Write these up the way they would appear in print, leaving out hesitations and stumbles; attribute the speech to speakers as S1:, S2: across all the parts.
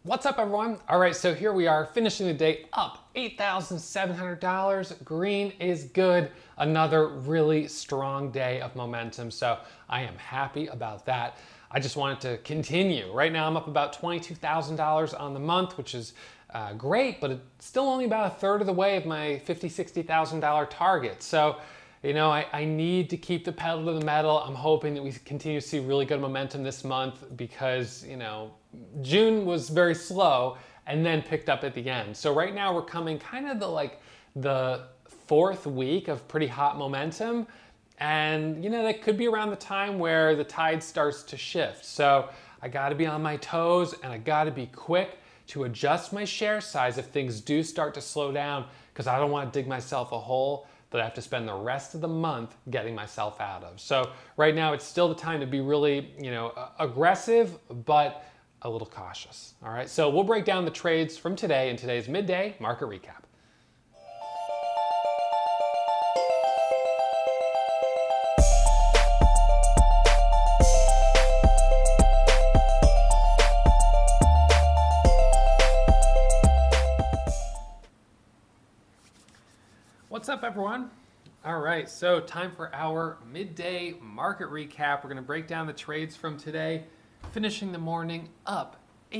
S1: What's up, everyone? All right, so here we are finishing the day up $8,700. Green is good. Another really strong day of momentum. So I am happy about that. I just wanted to continue. Right now I'm up about $22,000 on the month, which is great, but it's still only about a third of the way of my $50,000, $60,000 target. So I need to keep the pedal to the metal. I'm hoping that we continue to see really good momentum this month because, June was very slow and then picked up at the end. So right now we're coming kind of the fourth week of pretty hot momentum. And, that could be around the time where the tide starts to shift. So I got to be on my toes and I got to be quick to adjust my share size if things do start to slow down, because I don't want to dig myself a hole that I have to spend the rest of the month getting myself out of. So right now it's still the time to be really, aggressive, but a little cautious. All right, so we'll break down the trades from today in today's midday market recap. What's up, everyone? All right, so time for our midday market recap. We're going to break down the trades from today, finishing the morning up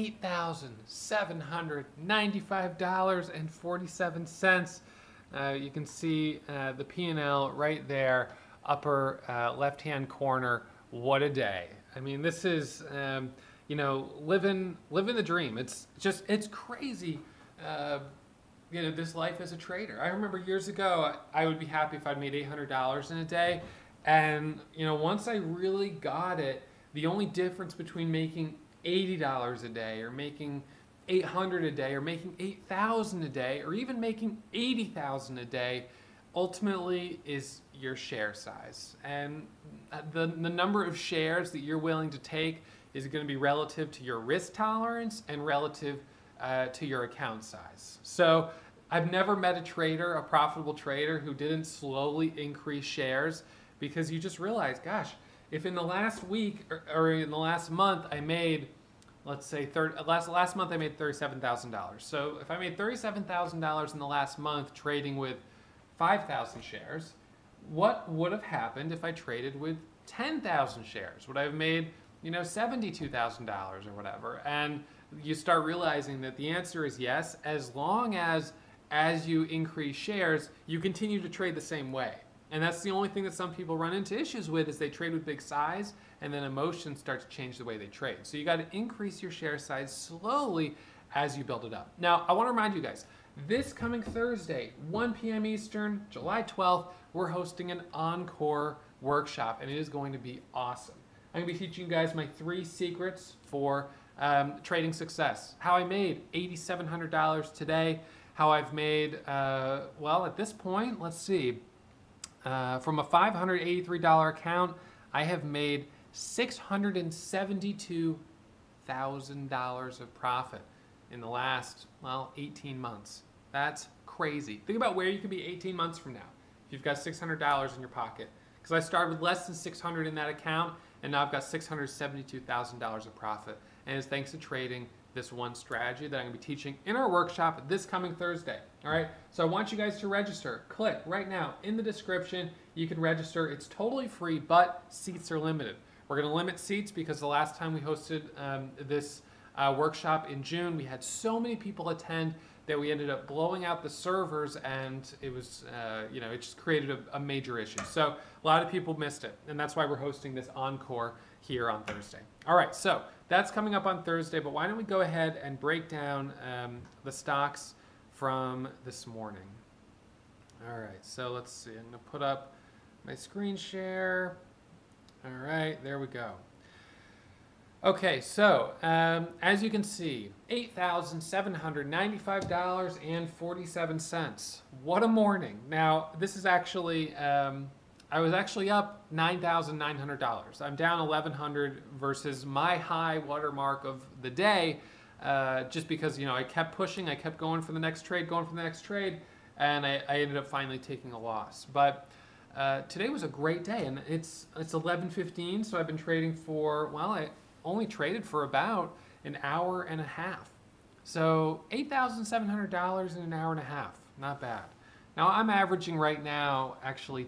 S1: $8,795.47. You can see the P&L right there, upper left-hand corner. What a day. I mean, this is, living the dream. It's crazy. This life as a trader. I remember years ago, I would be happy if I'd made $800 in a day. And, once I really got it, the only difference between making $80 a day or making $800 a day or making $8,000 a day or even making $80,000 a day ultimately is your share size. And the number of shares that you're willing to take is going to be relative to your risk tolerance and relative to your account size. So I've never met a profitable trader, who didn't slowly increase shares, because you just realize, gosh, if in the last week or in the last month I made, let's say last month I made $37,000. So if I made $37,000 in the last month trading with 5,000 shares, what would have happened if I traded with 10,000 shares? Would I have made, $72,000 or whatever? And you start realizing that the answer is yes, as long as you increase shares, you continue to trade the same way. And that's the only thing that some people run into issues with, is they trade with big size and then emotions start to change the way they trade. So you got to increase your share size slowly as you build it up. Now, I want to remind you guys, this coming Thursday, 1 p.m. Eastern, July 12th, we're hosting an encore workshop, and it is going to be awesome. I'm going to be teaching you guys my 3 secrets for trading success. How I made $8,700 today. How I've made, at this point, let's see, from a $583 account, I have made $672,000 of profit in the last, 18 months. That's crazy. Think about where you could be 18 months from now if you've got $600 in your pocket. Because I started with less than $600 in that account, and now I've got $672,000 of profit. And it's thanks to trading this one strategy that I'm going to be teaching in our workshop this coming Thursday. All right, so I want you guys to register. Click right now in the description. You can register. It's totally free, but seats are limited. We're going to limit seats because the last time we hosted this workshop in June, we had so many people attend that we ended up blowing out the servers, and it was, it just created a major issue. So a lot of people missed it, and that's why we're hosting this encore here on Thursday. All right, so that's coming up on Thursday, but why don't we go ahead and break down the stocks from this morning. All right, so let's see. I'm going to put up my screen share. All right, there we go. Okay, so as you can see, $8,795.47. What a morning. Now, this is actually, I was actually up $9,900. I'm down $1,100 versus my high watermark of the day, just because, I kept pushing, I kept going for the next trade, and I ended up finally taking a loss. But today was a great day, and it's 11:15, so I've been trading for, I only traded for about an hour and a half. So $8,700 in an hour and a half, not bad. Now I'm averaging right now actually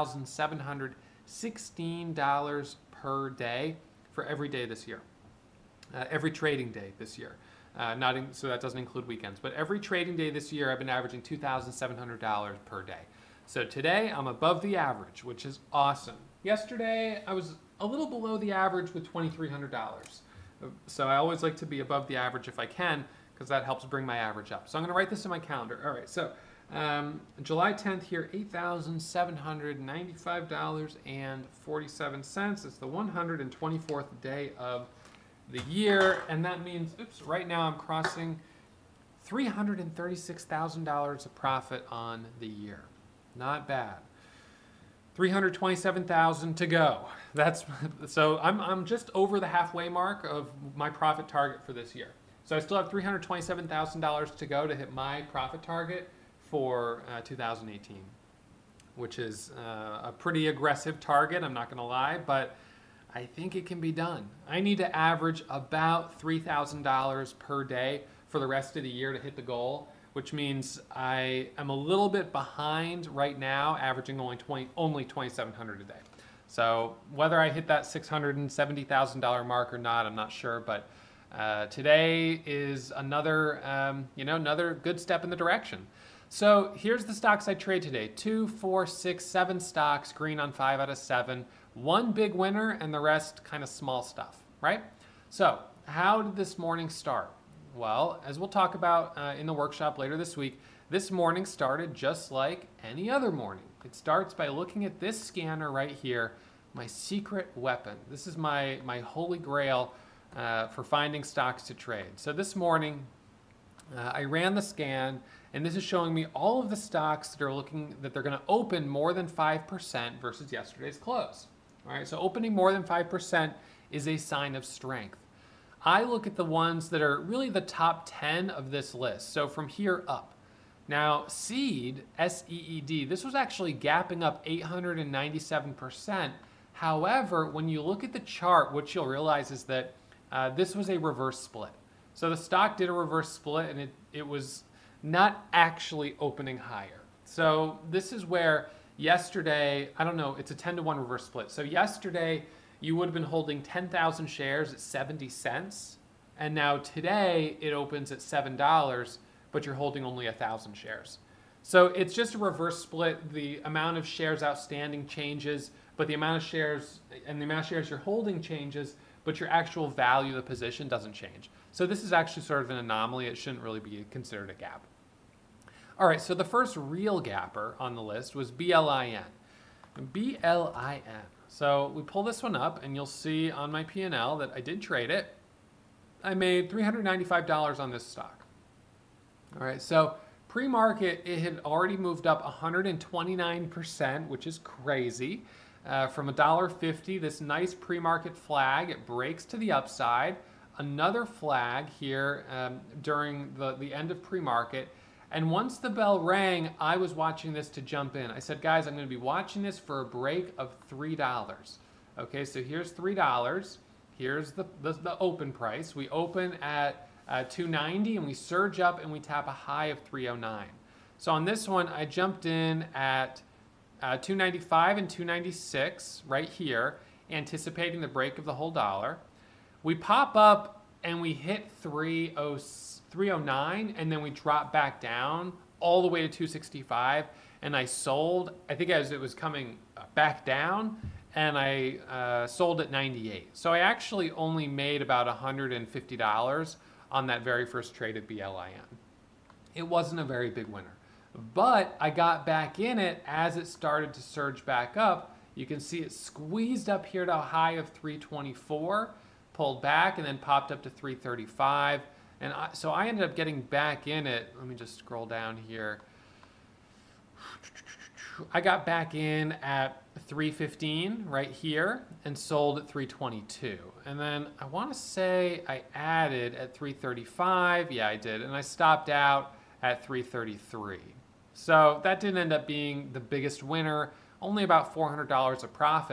S1: $2,716 per day for every day this year, every trading day this year. So that doesn't include weekends, but every trading day this year I've been averaging $2,700 per day. So today I'm above the average, which is awesome. Yesterday I was a little below the average with $2,300. So I always like to be above the average if I can, because that helps bring my average up. So I'm going to write this in my calendar. All right, so July 10th here, $8,795.47. It's the 124th day of the year, and that means, right now I'm crossing $336,000 of profit on the year. Not bad. 327,000 to go. So I'm just over the halfway mark of my profit target for this year. So I still have $327,000 to go to hit my profit target for 2018, which is a pretty aggressive target, I'm not going to lie, but I think it can be done. I need to average about $3,000 per day for the rest of the year to hit the goal, which means I am a little bit behind right now, averaging only $2,700 a day. So whether I hit that $670,000 mark or not, I'm not sure, but today is another, another good step in the direction. So here's the stocks I trade today: 2, 4, 6, 7 stocks, green on 5 out of 7. One big winner and the rest kind of small stuff, right? So how did this morning start? Well, as we'll talk about in the workshop later this week, this morning started just like any other morning. It starts by looking at this scanner right here, my secret weapon. This is my holy grail for finding stocks to trade. So this morning, I ran the scan, and this is showing me all of the stocks that they're going to open more than 5% versus yesterday's close. All right, so opening more than 5% is a sign of strength. I look at the ones that are really the top 10 of this list, so from here up. Now, SEED, S-E-E-D, this was actually gapping up 897%. However, when you look at the chart, what you'll realize is that this was a reverse split. So the stock did a reverse split, and it was not actually opening higher. So this is where yesterday, I don't know, it's a 10-to-1 reverse split. So yesterday, you would have been holding 10,000 shares at 70 cents, and now today it opens at $7, but you're holding only 1,000 shares. So it's just a reverse split. The amount of shares outstanding changes, but the amount of shares you're holding changes, but your actual value of the position doesn't change. So this is actually sort of an anomaly. It shouldn't really be considered a gap. All right, so the first real gapper on the list was BLIN. BLIN. So we pull this one up, and you'll see on my P&L that I did trade it. I made $395 on this stock. All right, so pre-market, it had already moved up 129%, which is crazy. From $1.50, this nice pre-market flag, it breaks to the upside. Another flag here during the end of pre-market. And once the bell rang, I was watching this to jump in. I said, guys, I'm going to be watching this for a break of $3. Okay, so here's $3. Here's the open price. We open at $2.90, and we surge up, and we tap a high of $3.09. So on this one, I jumped in at $2.95 and $2.96 right here, anticipating the break of the whole dollar. We pop up, and we hit $3.09, and then we drop back down all the way to $2.65, and I sold, I think as it was coming back down, and I sold at $98. So I actually only made about $150 on that very first trade at BLIN. It wasn't a very big winner, but I got back in it as it started to surge back up. You can see it squeezed up here to a high of 324, pulled back, and then popped up to 335. And so I ended up getting back in it. Let me just scroll down here. I got back in at 315 right here and sold at 322. And then I want to say I added at 335. Yeah, I did. And I stopped out at 333. So that didn't end up being the biggest winner, only about $400 of profit.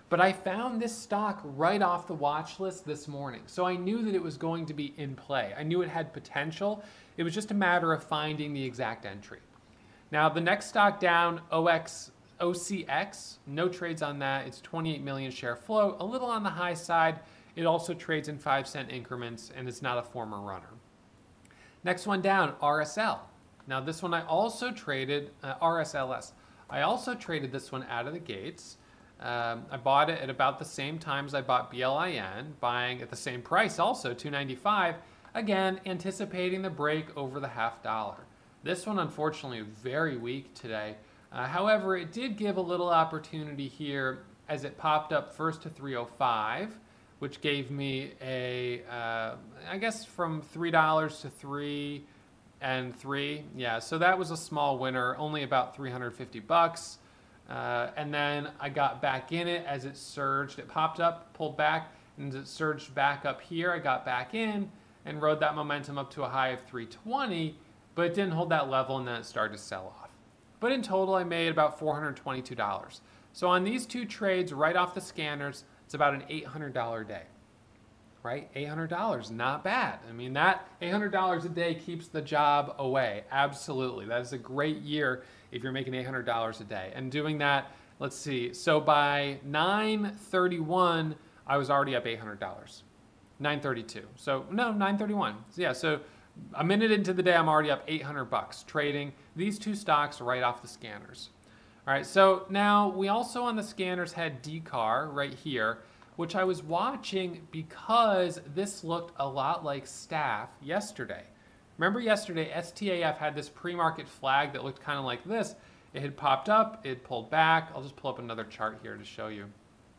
S1: But I found this stock right off the watch list this morning. So I knew that it was going to be in play. I knew it had potential. It was just a matter of finding the exact entry. Now, the next stock down, OCX, no trades on that. It's 28 million share float, a little on the high side. It also trades in 5-cent increments, and it's not a former runner. Next one down, RSL. Now, this one I also traded, RSLS. I also traded this one out of the gates. I bought it at about the same time as I bought BLIN, buying at the same price also, $2.95. Again, anticipating the break over the $0.50. This one, unfortunately, very weak today. However, it did give a little opportunity here as it popped up first to 305, which gave me a, I guess from $3 to 3 and 3. Yeah, so that was a small winner, only about 350 bucks. And then I got back in it as it surged. It popped up, pulled back, and as it surged back up here, I got back in and rode that momentum up to a high of 320, but it didn't hold that level, and then it started to sell off. But in total, I made about $422. So on these two trades right off the scanners, it's about an $800 day, right? $800, not bad. I mean, that $800 a day keeps the job away. Absolutely. That is a great year if you're making $800 a day. And doing that, let's see. So by 9/31, I was already up $800. 9:32. So no, 9:31. So yeah, so a minute into the day, I'm already up 800 bucks trading these two stocks right off the scanners. All right, so now we also on the scanners had DCAR right here, which I was watching because this looked a lot like STAF yesterday. Remember yesterday, STAF had this pre-market flag that looked kind of like this. It had popped up, it pulled back. I'll just pull up another chart here to show you.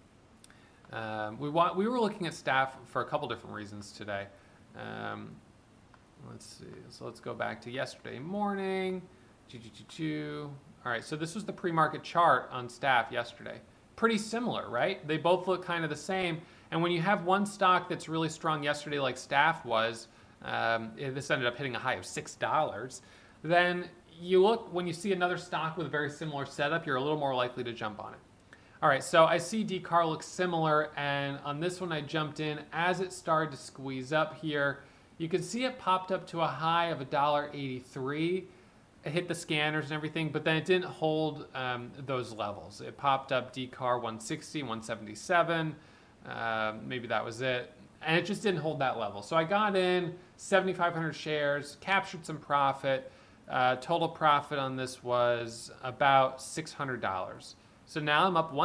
S1: We were looking at STAF for a couple different reasons today. Let's see, so let's go back to yesterday morning. All right, so this was the pre-market chart on STAF yesterday. Pretty similar, right? They both look kind of the same. And when you have one stock that's really strong yesterday like STAF was, this ended up hitting a high of $6, then you look, when you see another stock with a very similar setup, you're a little more likely to jump on it. All right, so I see DCAR looks similar, and on this one I jumped in as it started to squeeze up here. You can see it popped up to a high of $1.83. It hit the scanners and everything, but then it didn't hold those levels. It popped up DCAR 160, 177, maybe that was it, and it just didn't hold that level. So I got in 7,500 shares, captured some profit. Total profit on this was about $600. So now I'm up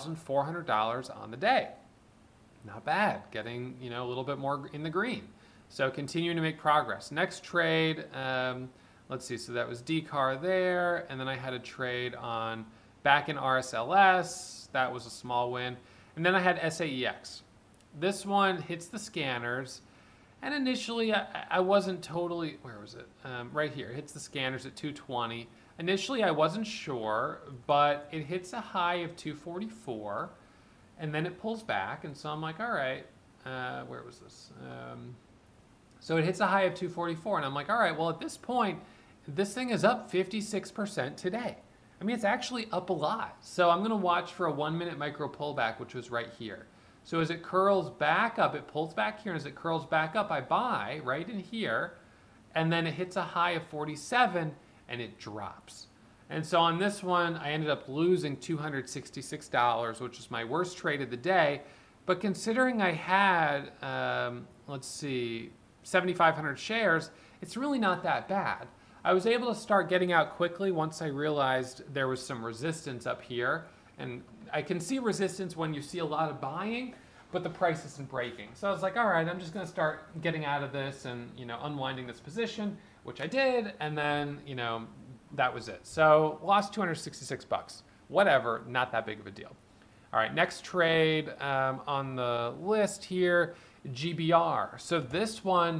S1: $1,400 on the day. Not bad, getting a little bit more in the green. So continuing to make progress. Next trade, let's see, so that was DCAR there, and then I had a trade on back in RSLS. That was a small win. And then I had SAEX. This one hits the scanners, and initially I wasn't totally, where was it? Right here, it hits the scanners at 220. Initially I wasn't sure, but it hits a high of 244, and then it pulls back, and so I'm like, all right, where was this? So it hits a high of 244, and I'm like, all right, well, at this point, this thing is up 56% today. I mean, it's actually up a lot. So I'm going to watch for a 1-minute micro pullback, which was right here. So as it curls back up, it pulls back here, and as it curls back up, I buy right in here, and then it hits a high of 47, and it drops. And so on this one, I ended up losing $266, which is my worst trade of the day. But considering I had, let's see, 7,500 shares, it's really not that bad. I was able to start getting out quickly once I realized there was some resistance up here. And I can see resistance when you see a lot of buying, but the price isn't breaking. So I was like, all right, I'm just going to start getting out of this and, unwinding this position, which I did. And then, that was it. So lost 266 bucks. Whatever, not that big of a deal. All right, next trade on the list here, GBR. So this one,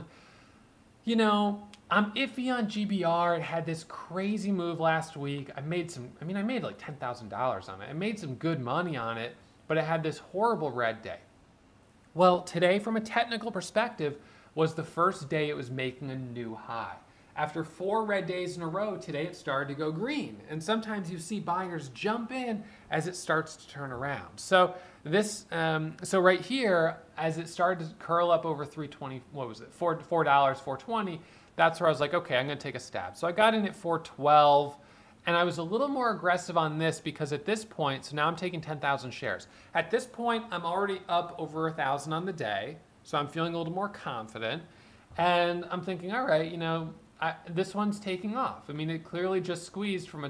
S1: I'm iffy on GBR. It had this crazy move last week. I made like $10,000 on it. I made some good money on it, but it had this horrible red day. Well, today, from a technical perspective, was the first day it was making a new high. After 4 red days in a row, today it started to go green. And sometimes you see buyers jump in as it starts to turn around. So this, so right here, as it started to curl up over 320, what was it, $4, 420, that's where I was like, okay, I'm gonna take a stab. So I got in at 412, and I was a little more aggressive on this because at this point, so now I'm taking 10,000 shares. At this point, I'm already up over 1,000 on the day, so I'm feeling a little more confident. And I'm thinking, all right, you know, this one's taking off. I mean, it clearly just squeezed from a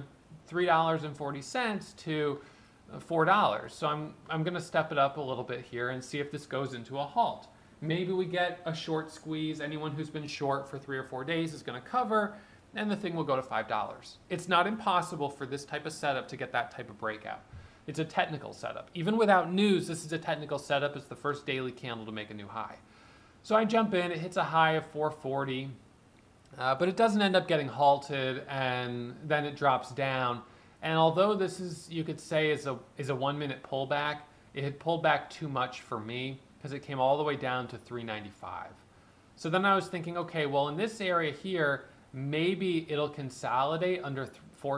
S1: $3.40 to $4. So I'm going to step it up a little bit here and see if this goes into a halt. Maybe we get a short squeeze. Anyone who's been short for 3 or 4 days is going to cover, and the thing will go to $5. It's not impossible for this type of setup to get that type of breakout. It's a technical setup. Even without news, this is a technical setup. It's the first daily candle to make a new high. So I jump in. It hits a high of 440. But it doesn't end up getting halted, and then it drops down. And although this is, you could say, is a 1 minute pullback, it had pulled back too much for me because it came all the way down to 395. So then I was thinking, okay, well, in this area here, maybe it'll consolidate under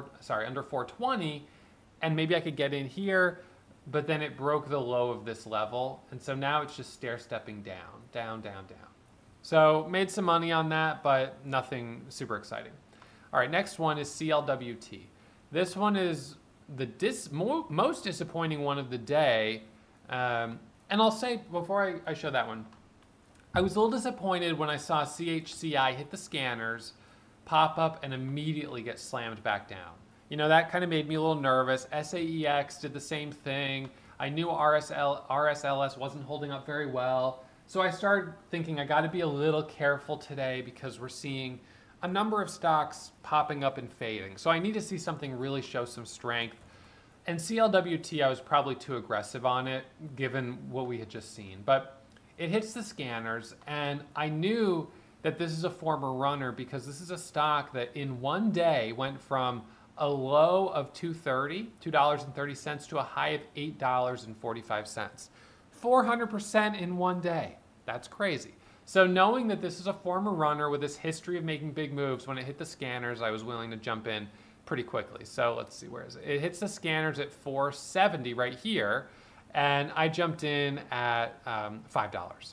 S1: 420, and maybe I could get in here, but then it broke the low of this level, and so now it's just stair-stepping down, down, down, down. So made some money on that, but nothing super exciting. All right, next one is CLWT. This one is the most disappointing one of the day. And I'll say, before I show that one, I was a little disappointed when I saw CHCI hit the scanners, pop up, and immediately get slammed back down. You know, that kind of made me a little nervous. SAEX did the same thing. I knew RSLS wasn't holding up very well. So I started thinking I got to be a little careful today because we're seeing a number of stocks popping up and fading. So I need to see something really show some strength. And CLWT, I was probably too aggressive on it given what we had just seen. But it hits the scanners, and I knew that this is a former runner because this is a stock that in one day went from a low of $2.30 to a high of $8.45. 400% in one day. That's crazy. So knowing that this is a former runner with this history of making big moves, when it hit the scanners, I was willing to jump in pretty quickly. So let's see, where is it? It hits the scanners at 470 right here, and I jumped in at $5.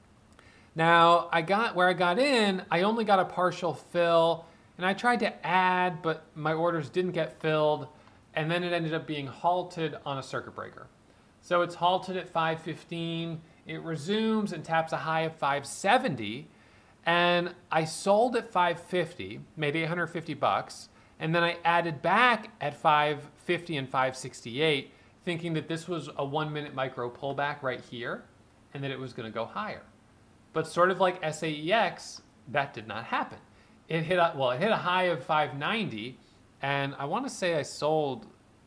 S1: Now, where I got in, I only got a partial fill, and I tried to add, but my orders didn't get filled, and then it ended up being halted on a circuit breaker. So it's halted at 515, it resumes and taps a high of 570, and I sold at 550, made 850 bucks, and then I added back at 550 and 568, thinking that this was a 1 minute micro pullback right here, and that it was gonna go higher. But sort of like SAEX, that did not happen. It hit a high of 590, and I wanna say I sold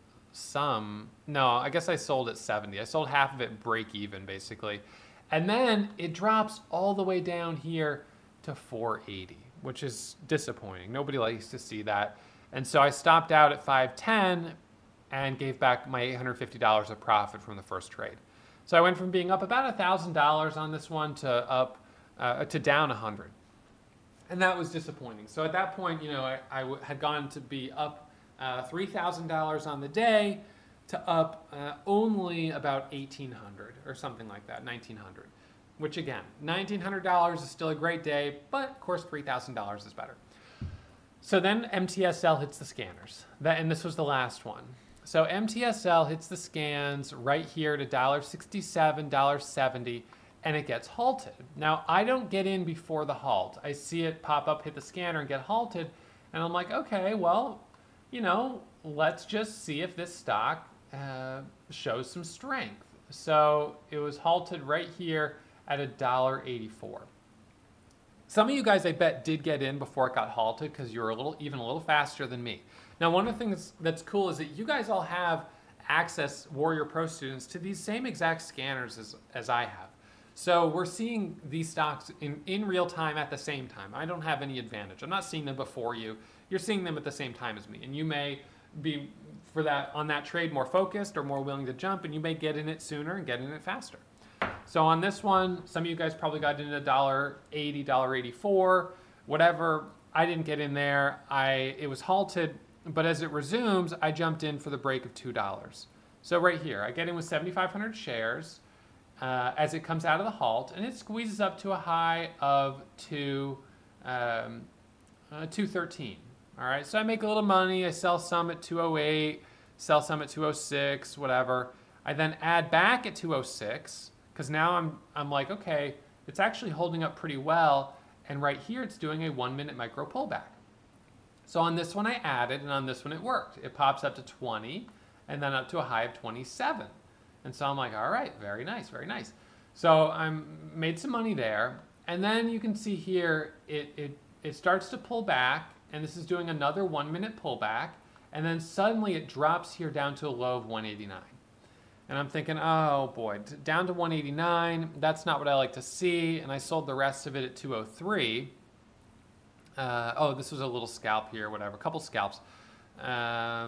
S1: I guess I sold at 70. I sold half of it break even basically. And then it drops all the way down here to 480, which is disappointing. Nobody likes to see that. And so I stopped out at 510 and gave back my $850 of profit from the first trade. So I went from being up about $1,000 on this one to down 100. And that was disappointing. So at that point, you know, I had gone to be up $3,000 on the day to up only about $1,800 or something like that, $1,900. Which again, $1,900 is still a great day, but of course $3,000 is better. So then MTSL hits the scanners, and this was the last one. So MTSL hits the scans right here to $1.67, $1.70, and it gets halted. Now I don't get in before the halt. I see it pop up, hit the scanner, and get halted, and I'm like, okay, well, you know, let's just see if this stock shows some strength. So it was halted right here at $1.84. Some of you guys, I bet, did get in before it got halted because you were even a little faster than me. Now, one of the things that's cool is that you guys all have access, Warrior Pro students, to these same exact scanners as I have. So we're seeing these stocks in real time at the same time. I don't have any advantage. I'm not seeing them before you. You're seeing them at the same time as me. And you may be, on that trade, more focused or more willing to jump, and you may get in it sooner and get in it faster. So on this one, some of you guys probably got in at $1.80, $1.84, whatever. I didn't get in there. It was halted, but as it resumes, I jumped in for the break of $2. So right here, I get in with 7,500 shares as it comes out of the halt, and it squeezes up to a high of 213. All right, so I make a little money. I sell some at 208, sell some at 206, whatever. I then add back at 206 because now I'm like, okay, it's actually holding up pretty well. And right here, it's doing a 1 minute micro pullback. So on this one, I added, and on this one, it worked. It pops up to 20 and then up to a high of 27. And so I'm like, all right, very nice, very nice. So I made some money there. And then you can see here, it starts to pull back, and this is doing another 1 minute pullback. And then suddenly it drops here down to a low of 189. And I'm thinking, oh boy, down to 189, that's not what I like to see. And I sold the rest of it at 203. Oh, this was a little scalp here, whatever, a couple scalps. Let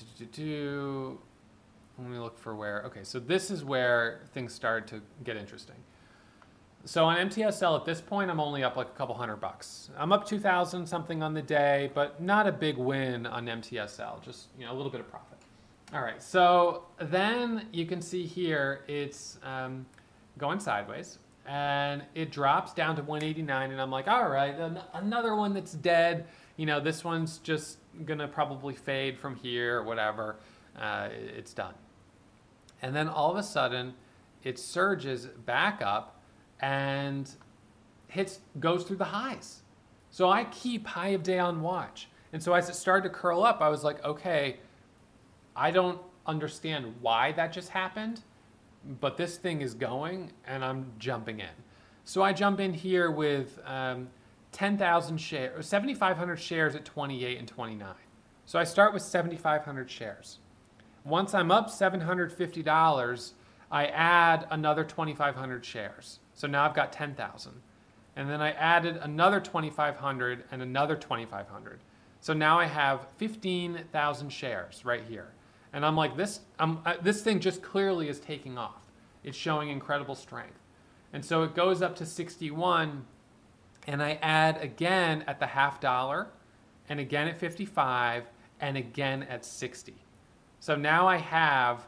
S1: me look for where, okay, so this is where things started to get interesting. So on MTSL at this point, I'm only up like a couple $100. I'm up 2,000 something on the day, but not a big win on MTSL, just, a little bit of profit. All right, so then you can see here it's going sideways, and it drops down to 189, and I'm like, all right, another one that's dead. This one's just gonna probably fade from here or whatever. It's done. And then all of a sudden, it surges back up and goes through the highs. So I keep high of day on watch. And so as it started to curl up, I was like, okay, I don't understand why that just happened, but this thing is going and I'm jumping in. So I jump in here with 10,000 shares, 7,500 shares at 28 and 29. So I start with 7,500 shares. Once I'm up $750, I add another 2,500 shares. So now I've got 10,000. And then I added another 2,500 and another 2,500. So now I have 15,000 shares right here. And I'm like, this thing just clearly is taking off. It's showing incredible strength. And so it goes up to 61, and I add again at the $0.50, and again at 55, and again at 60. So now I have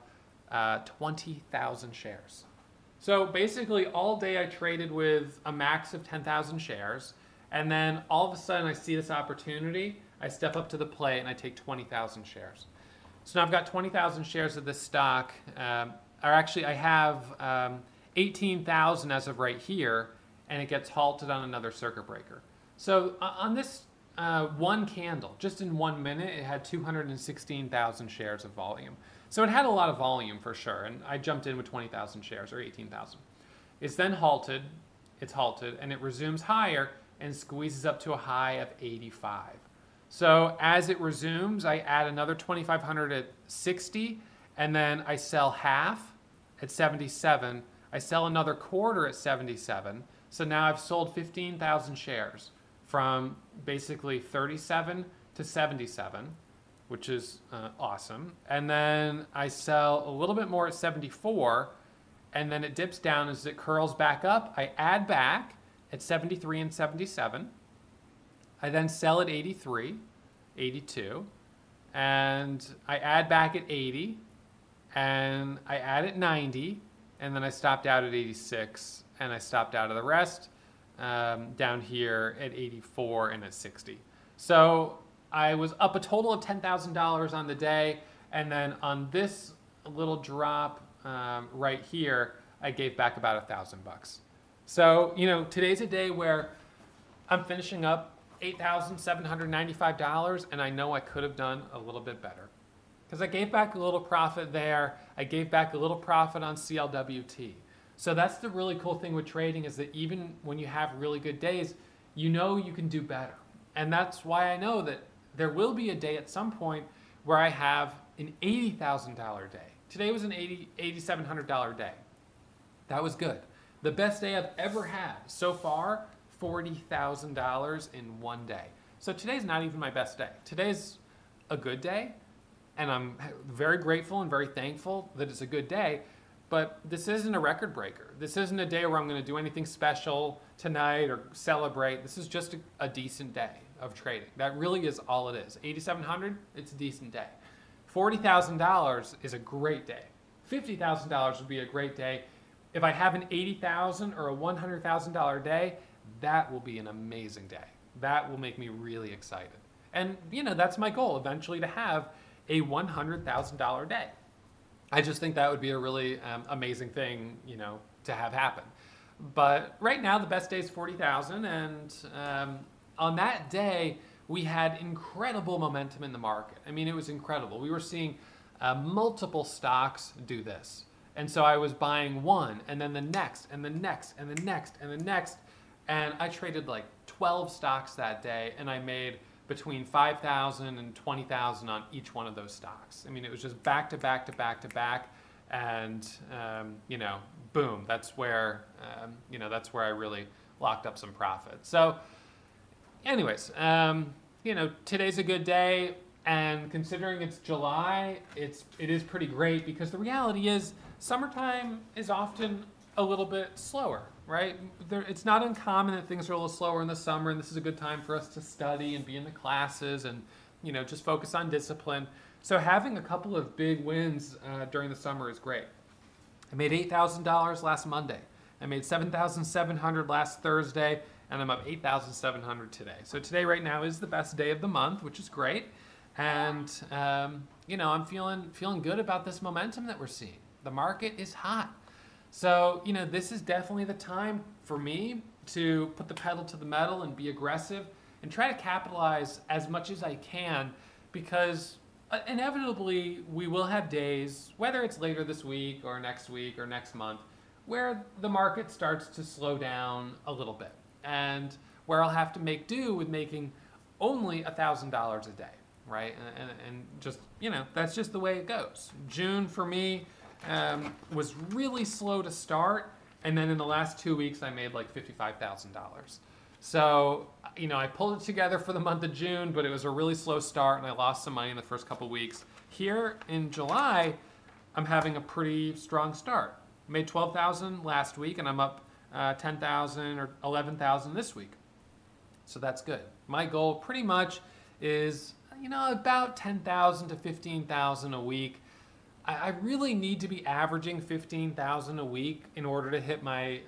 S1: 20,000 shares. So basically all day I traded with a max of 10,000 shares, and then all of a sudden I see this opportunity, I step up to the plate and I take 20,000 shares. So now I've got 20,000 shares of this stock, or actually I have 18,000 as of right here, and it gets halted on another circuit breaker. So on this one candle, just in 1 minute, it had 216,000 shares of volume. So it had a lot of volume for sure, and I jumped in with 20,000 shares, or 18,000. It's then halted, and it resumes higher and squeezes up to a high of 85. So as it resumes, I add another 2,500 at 60, and then I sell half at 77. I sell another quarter at 77. So now I've sold 15,000 shares from basically 37 to 77, which is awesome. And then I sell a little bit more at 74, and then it dips down as it curls back up. I add back at 73 and 77. I then sell at 83, 82, and I add back at 80, and I add at 90, and then I stopped out at 86, and I stopped out of the rest down here at 84 and at 60. So I was up a total of $10,000 on the day, and then on this little drop right here, I gave back about $1,000. So, today's a day where I'm finishing up $8,795, and I know I could have done a little bit better. Because I gave back a little profit there. I gave back a little profit on CLWT. So that's the really cool thing with trading, is that even when you have really good days, you can do better. And that's why I know that there will be a day at some point where I have an $80,000 day. Today was an $8,700 day. That was good. The best day I've ever had so far, $40,000 in one day. So today's not even my best day. Today's a good day, and I'm very grateful and very thankful that it's a good day, but this isn't a record breaker. This isn't a day where I'm going to do anything special tonight or celebrate. This is just a decent day of trading. That really is all it is. 8,700, it's a decent day. $40,000 is a great day. $50,000 would be a great day. If I have an $80,000 or a $100,000 day, that will be an amazing day. That will make me really excited. And, that's my goal, eventually to have a $100,000 day. I just think that would be a really amazing thing, to have happen. But right now, the best day is 40,000. And on that day, we had incredible momentum in the market. I mean, it was incredible. We were seeing multiple stocks do this. And so I was buying one, and then the next, and the next, and the next, and the next. And I traded like 12 stocks that day, and I made between 5,000 and 20,000 on each one of those stocks. I mean, it was just back to back to back to back. And, boom, that's where I really locked up some profit. So anyways, today's a good day. And considering it's July, it is pretty great, because the reality is summertime is often a little bit slower, right? It's not uncommon that things are a little slower in the summer, and this is a good time for us to study and be in the classes and, just focus on discipline. So having a couple of big wins during the summer is great. I made $8,000 last Monday. I made $7,700 last Thursday, and I'm up $8,700 today. So today right now is the best day of the month, which is great. And, I'm feeling good about this momentum that we're seeing. The market is hot. So, this is definitely the time for me to put the pedal to the metal and be aggressive and try to capitalize as much as I can, because inevitably we will have days, whether it's later this week or next month, where the market starts to slow down a little bit, and where I'll have to make do with making only $1,000 a day, right? And just, that's just the way it goes. June for me was really slow to start, and then in the last 2 weeks I made like $55,000. So, I pulled it together for the month of June, but it was a really slow start, and I lost some money in the first couple weeks. Here in July, I'm having a pretty strong start. I made $12,000 last week, and I'm up $10,000 or $11,000 this week. So that's good. My goal pretty much is, about $10,000 to $15,000 a week. I really need to be averaging $15,000 a week in order to hit my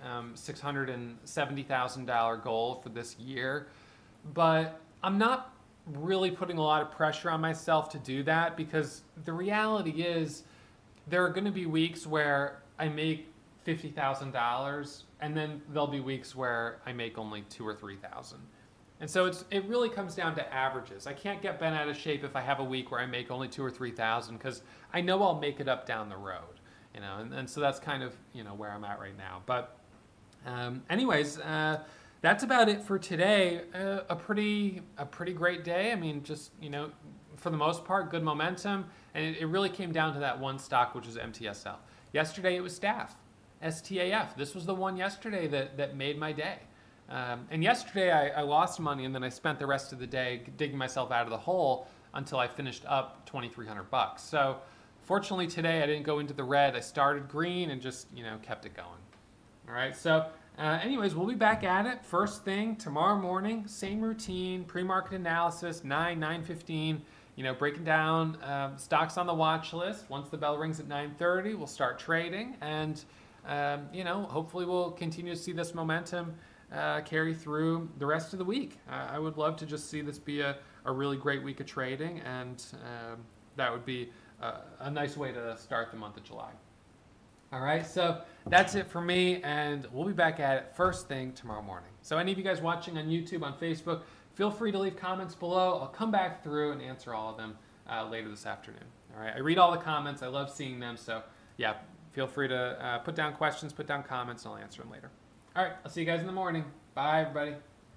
S1: $670,000 goal for this year. But I'm not really putting a lot of pressure on myself to do that, because the reality is there are going to be weeks where I make $50,000, and then there'll be weeks where I make only $2,000 or $3,000. And so it really comes down to averages. I can't get bent out of shape if I have a week where I make only $2,000 or $3,000, because I know I'll make it up down the road, and so that's kind of, where I'm at right now. But anyways, that's about it for today. A pretty great day. I mean, just, for the most part, good momentum. And it really came down to that one stock, which is MTSL. Yesterday it was STAF. This was the one yesterday that made my day. And yesterday I lost money, and then I spent the rest of the day digging myself out of the hole until I finished up $2,300. So fortunately today I didn't go into the red. I started green and just, kept it going. All right. So anyways, we'll be back at it first thing tomorrow morning. Same routine, pre-market analysis, 9:15. Breaking down stocks on the watch list. Once the bell rings at 9:30, we'll start trading, and hopefully we'll continue to see this momentum carry through the rest of the week. I would love to just see this be a really great week of trading, and that would be a nice way to start the month of July. All right, so that's it for me, and we'll be back at it first thing tomorrow morning. So any of you guys watching on YouTube, on Facebook, feel free to leave comments below. I'll come back through and answer all of them later this afternoon. All right, I read all the comments. I love seeing them, so yeah, feel free to put down questions, put down comments, and I'll answer them later. All right, I'll see you guys in the morning. Bye, everybody.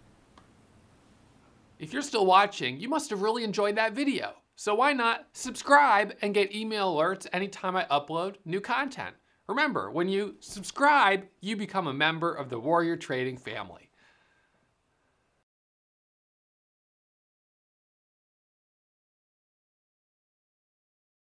S1: If you're still watching, you must have really enjoyed that video. So why not subscribe and get email alerts anytime I upload new content? Remember, when you subscribe, you become a member of the Warrior Trading family.